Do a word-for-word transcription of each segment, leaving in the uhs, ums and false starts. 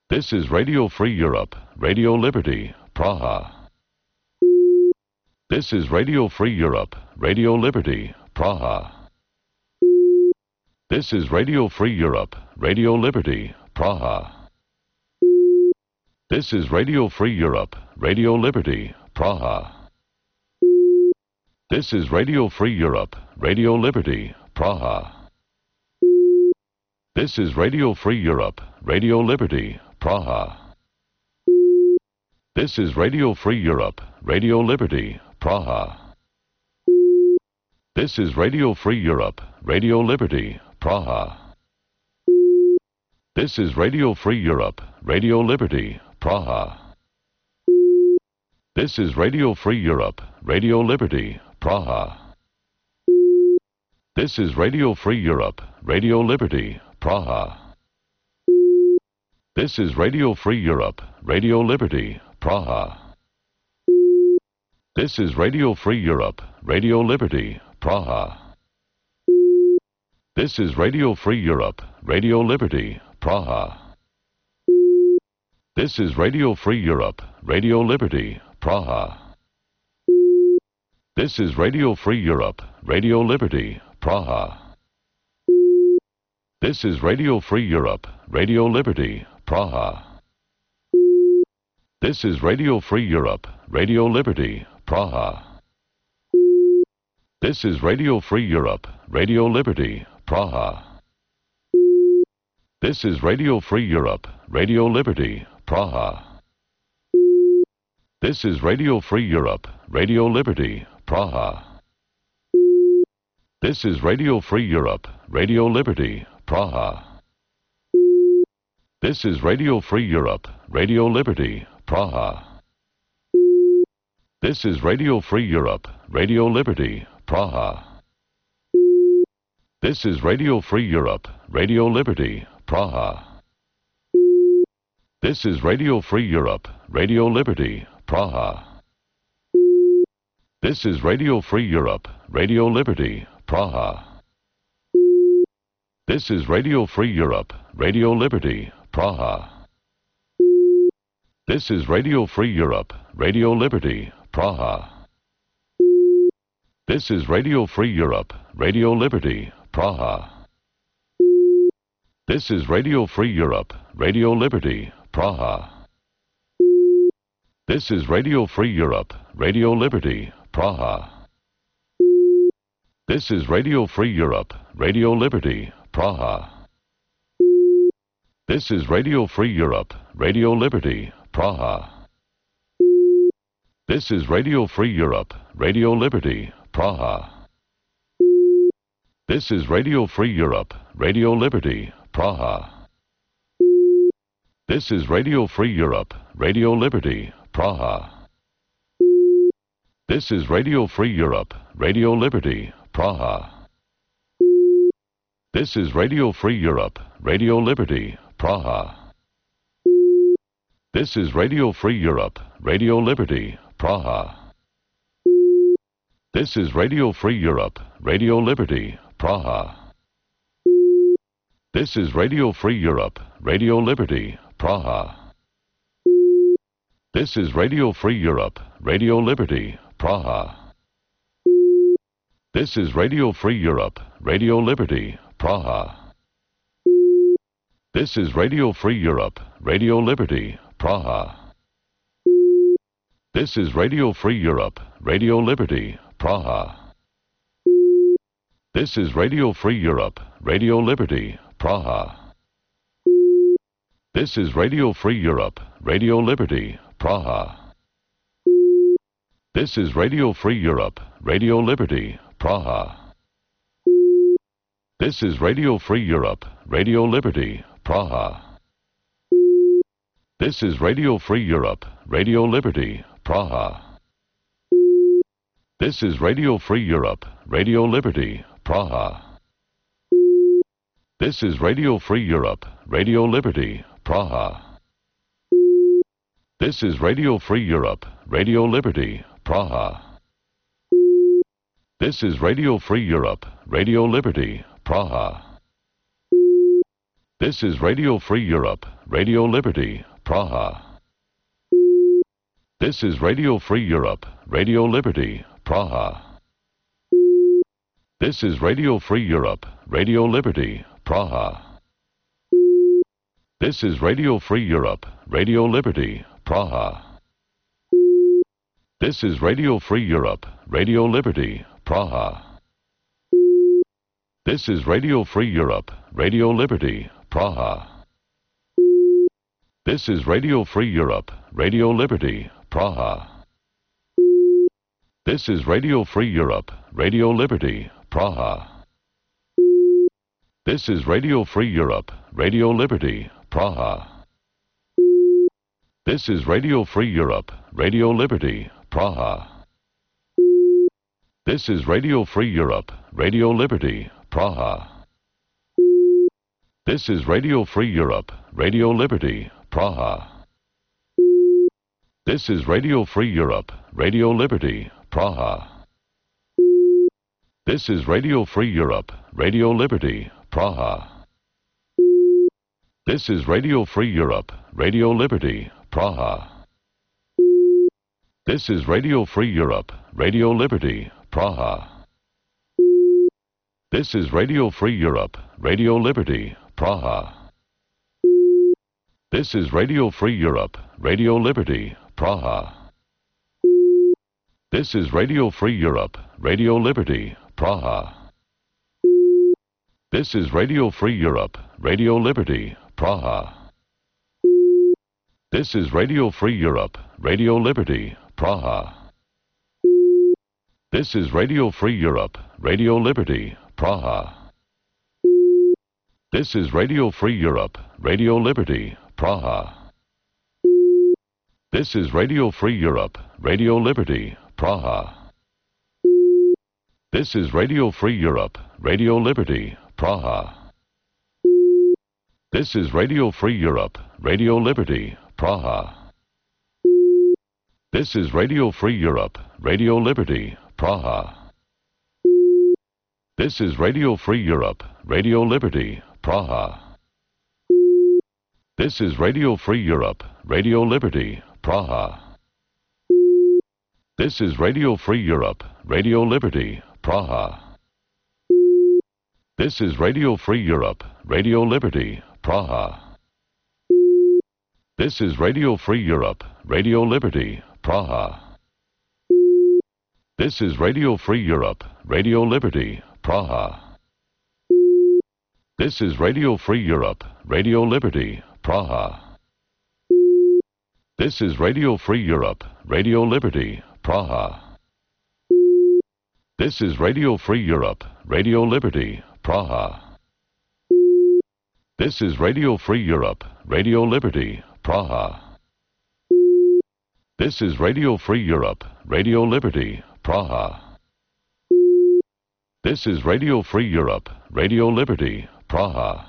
This is Radio Free Europe, Radio Liberty, Praha. This is Radio Free Europe, Radio Liberty, Praha. This is Radio Free Europe, Radio Liberty, Praha. This is Radio Free Europe, Radio Liberty, Praha. This is Radio Free Europe, Radio Liberty, Praha. This is Radio Free Europe, Radio Liberty, Praha. This is Radio Free Europe, Radio Liberty, Praha. This is Radio Free Europe, Radio Liberty, Praha. This is Radio Free Europe, Radio Liberty, Praha. This is Radio Free Europe, Radio Liberty, Praha. This is Radio Free Europe, Radio Liberty, Praha. This is Radio Free Europe, Radio Liberty, Praha. This is Radio Free Europe, Radio Liberty, Praha. This is Radio Free Europe, Radio Liberty, Praha. This is Radio Free Europe, Radio Liberty, Praha. This is Radio Free Europe, Radio Liberty, Praha. This is Radio Free Europe, Radio Liberty, Praha. This is Radio Free Europe, Radio Liberty, Praha. This is Radio Free Europe, Radio Liberty, Praha. This is Radio Free Europe, Radio Liberty, Praha. This is Radio Free Europe, Radio Liberty, Praha. This is Radio Free Europe, Radio Liberty, Praha. This is Radio Free Europe, Radio Liberty, Praha. This is Radio Free Europe, Radio Liberty, Praha. This is Radio Free Europe, Radio Liberty, Praha. This is Radio Free Europe, Radio Liberty, Praha. This is Radio Free Europe, Radio Liberty, Praha. This is Radio Free Europe, Radio Liberty, Praha. This is Radio Free Europe, Radio Liberty, Praha. This is Radio Free Europe, Radio Liberty, Praha. This is Radio Free Europe, Radio Liberty, Praha. This is Radio Free Europe, Radio Liberty, Praha. This is Radio Free Europe, Radio Liberty, Praha. This is Radio Free Europe, Radio Liberty, Praha. This is Radio Free Europe, Radio Liberty, Praha. This is Radio Free Europe, Radio Liberty, Praha. This is Radio Free Europe, Radio Liberty, Praha. This is Radio Free Europe, Radio Liberty, Praha. This is Radio Free Europe, Radio Liberty, Praha. This is Radio Free Europe, Radio Liberty, Praha. This is Radio Free Europe, Radio Liberty, Praha. This is Radio Free Europe, Radio Liberty, Praha. This is Radio Free Europe, Radio Liberty, Praha. This is Radio Free Europe, Radio Liberty, Praha. This is Radio Free Europe, Radio Liberty, Praha. This is Radio Free Europe, Radio Liberty, Praha. This is Radio Free Europe, Radio Liberty, Praha. This is Radio Free Europe, Radio Liberty, Praha. This is Radio Free Europe, Radio Liberty, Praha. This is Radio Free Europe, Radio Liberty, Praha. This is Radio Free Europe, Radio Liberty, Praha. This is Radio Free Europe, Radio Liberty, Praha. This is Radio Free Europe, Radio Liberty, Praha. This is Radio Free Europe, Radio Liberty, Praha. This is Radio Free Europe, Radio Liberty, Praha. This is Radio Free Europe, Radio Liberty, Praha. This is Radio Free Europe, Radio Liberty, Praha. This is Radio Free Europe, Radio Liberty, Praha. This is Radio Free Europe, Radio Liberty, Praha. This is Radio Free Europe, Radio Liberty, Praha. This is Radio Free Europe, Radio Liberty, Praha. This is Radio Free Europe, Radio Liberty, Praha. This is Radio Free Europe, Radio Liberty, Praha. This is Radio Free Europe, Radio Liberty, Praha. This is Radio Free Europe, Radio Liberty, Praha. This is Radio Free Europe, Radio Liberty, Praha. This is Radio Free Europe, Radio Liberty, Praha. This is Radio Free Europe, Radio Liberty, Praha. This is Radio Free Europe, Radio Liberty, Praha. This is Radio Free Europe, Radio Liberty, Praha. This is Radio Free Europe, Radio Liberty, Praha. This is Radio Free Europe, Radio Liberty, Praha. This is Radio Free Europe, Radio Liberty, Praha. This is Radio Free Europe, Radio Liberty, Praha. This is Radio Free Europe, Radio Liberty, Praha. This is Radio Free Europe, Radio Liberty, Praha. This is Radio Free Europe, Radio Liberty, Praha. This is Radio Free Europe, Radio Liberty, Praha. This is Radio Free Europe, Radio Liberty, Praha. This is Radio Free Europe, Radio Liberty, Praha. This is Radio Free Europe, Radio Liberty, Praha. This is Radio Free Europe, Radio Liberty, Praha. This is Radio Free Europe, Radio Liberty, Praha. This is Radio Free Europe, Radio Liberty, Praha. This is Radio Free Europe, Radio Liberty, Praha. This is Radio Free Europe, Radio Liberty, Praha. This is Radio Free Europe, Radio Liberty, Praha. This is Radio Free Europe, Radio Liberty, Praha. This is Radio Free Europe, Radio Liberty, Praha. This is Radio Free Europe, Radio Liberty, Praha. This is Radio Free Europe, Radio Liberty, Praha. This is Radio Free Europe, Radio Liberty, Praha. This is Radio Free Europe, Radio Liberty, Praha. This is Radio Free Europe, Radio Liberty, Praha.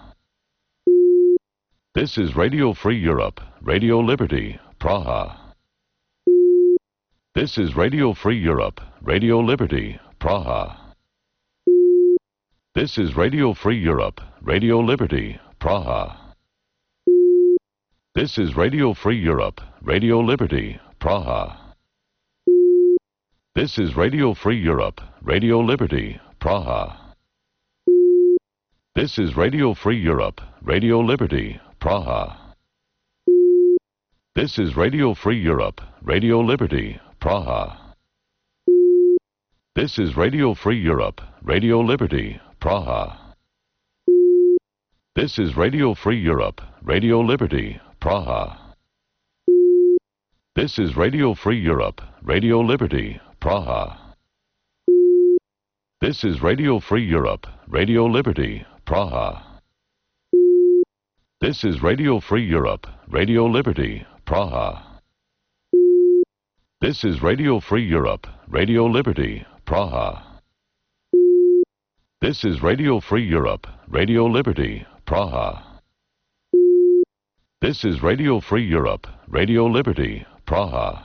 This is Radio Free Europe, Radio Liberty, Praha. This is Radio Free Europe, Radio Liberty, Praha. This is Radio Free Europe, Radio Liberty, Praha. This is Radio Free Europe, Radio Liberty, Praha. This is Radio Free Europe, Radio Liberty, Praha. This is Radio Free Europe, Radio Liberty, Praha. This is Radio Free Europe, Radio Liberty, Praha. This is Radio Free Europe, Radio Liberty, Praha. This is Radio Free Europe, Radio Liberty, Praha. This is Radio Free Europe, Radio Liberty, Praha. This is Radio Free Europe, Radio Liberty, Praha. This is Radio Free Europe, Radio Liberty, Praha. This is Radio Free Europe, Radio Liberty, Praha. This is Radio Free Europe, Radio Liberty, Praha. This is Radio Free Europe, Radio Liberty, Praha.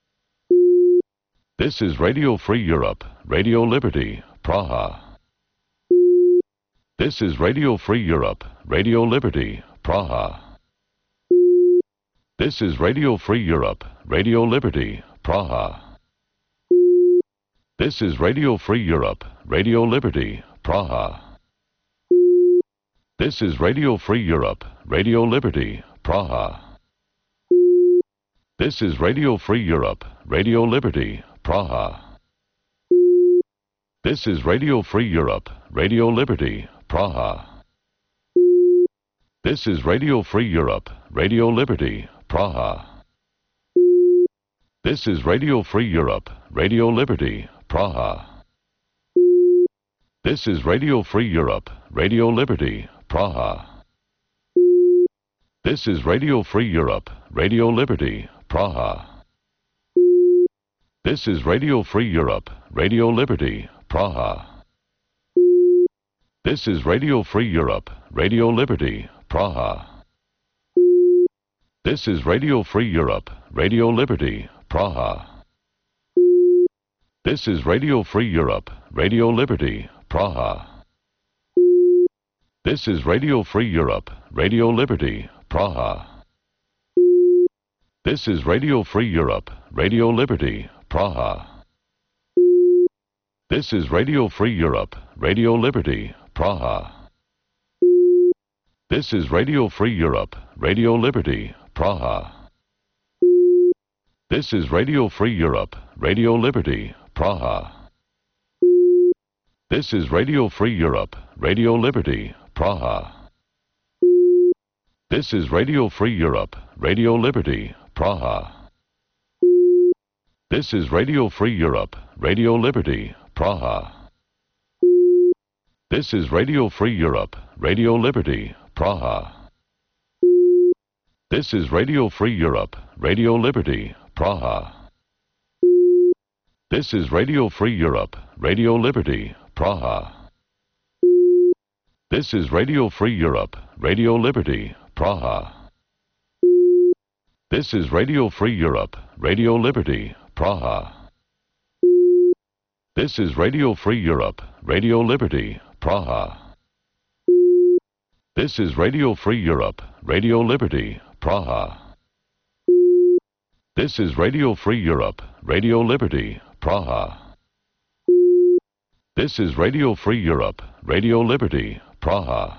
This is Radio Free Europe, Radio Liberty, Praha. This is Radio Free Europe, Radio Liberty, Praha. This is Radio Free Europe, Radio Liberty, Praha. This is Radio Free Europe, Radio Liberty, Praha. This is Radio Free Europe, Radio Liberty, Praha. This is Radio Free Europe, Radio Liberty, Praha. This is Radio Free Europe, Radio Liberty, Praha. This is Radio Free Europe, Radio Liberty, Praha. This is Radio Free Europe, Radio Liberty, Praha. This is Radio Free Europe, Radio Liberty, Praha. This is Radio Free Europe, Radio Liberty, Praha. This is Radio Free Europe, Radio Liberty, Praha. This is Radio Free Europe, Radio Liberty, Praha. This is Radio Free Europe, Radio Liberty, Praha. This is Radio Free Europe, Radio Liberty, Praha. This is Radio Free Europe, Radio Liberty, Praha. This is Radio Free Europe, Radio Liberty, Praha. This is Radio Free Europe, Radio Liberty, Praha. This is Radio Free Europe, Radio Liberty, Praha. This is Radio Free Europe, Radio Liberty, Praha. This is Radio Free Europe, Radio Liberty, Praha. This is Radio Free Europe, Radio Liberty, Praha. This is Radio Free Europe, Radio Liberty, Praha. This is Radio Free Europe, Radio Liberty, Praha. This is Radio Free Europe, Radio Liberty, Praha. This is Radio Free Europe, Radio Liberty, Praha. This is Radio Free Europe, Radio Liberty, Praha. This is Radio Free Europe, Radio Liberty, Praha. This is Radio Free Europe, Radio Liberty, Praha. This is Radio Free Europe, Radio Liberty, Praha. This is Radio Free Europe, Radio Liberty, Praha. This is Radio Free Europe, Radio Liberty, Praha.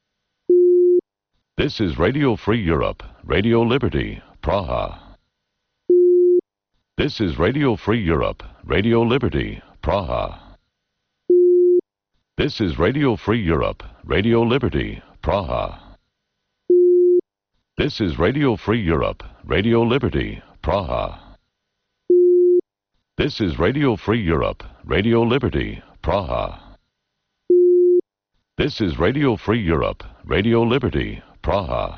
This is Radio Free Europe, Radio Liberty, Praha. This is Radio Free Europe, Radio Liberty, Praha. This is Radio Free Europe, Radio Liberty, Praha. This is Radio Free Europe, Radio Liberty, Praha. This is Radio Free Europe, Radio Liberty, Praha. This is Radio Free Europe, Radio Liberty, Praha.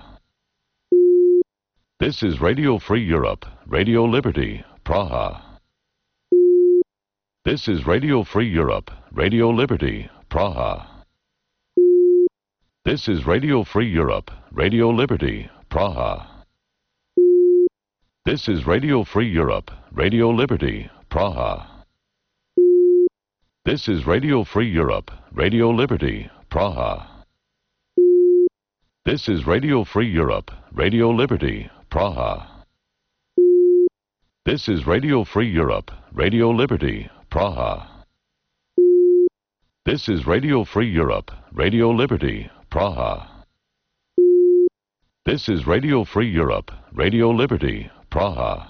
This is Radio Free Europe, Radio Liberty, Praha. This is Radio Free Europe, Radio Liberty, Praha. This is Radio Free Europe, Radio Liberty, Praha. This is Radio Free Europe, Radio Liberty, Praha. This is Radio Free Europe, Radio Liberty, Praha. This is Radio Free Europe, Radio Liberty, Praha. This is Radio Free Europe, Radio Liberty, Praha. This is Radio Free Europe, Radio Liberty, Praha. This is Radio Free Europe, Radio Liberty, Praha.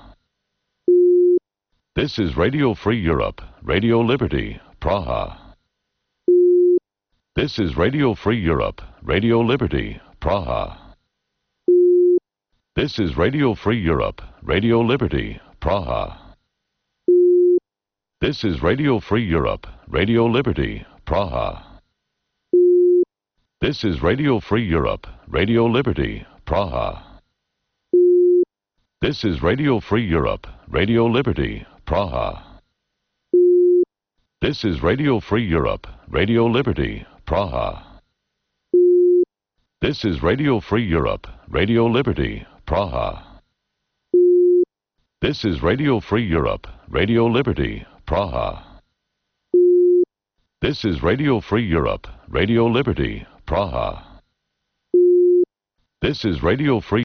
This is Radio Free Europe, Radio Liberty, Praha. This is Radio Free Europe, Radio Liberty, Praha. This is Radio Free Europe, Radio Liberty, Praha. This is Radio Free Europe, Radio Liberty, Praha. This is Radio Free Europe, Radio Liberty, Praha. This is Radio Free Europe, Radio Liberty, Praha. This is Radio Free Europe, Radio Liberty, Praha. This is Radio Free Europe, Radio Liberty, Praha. This is Radio Free Europe, Radio Liberty, Praha. This is Radio Free Europe, Radio Liberty, Praha. This is Radio Free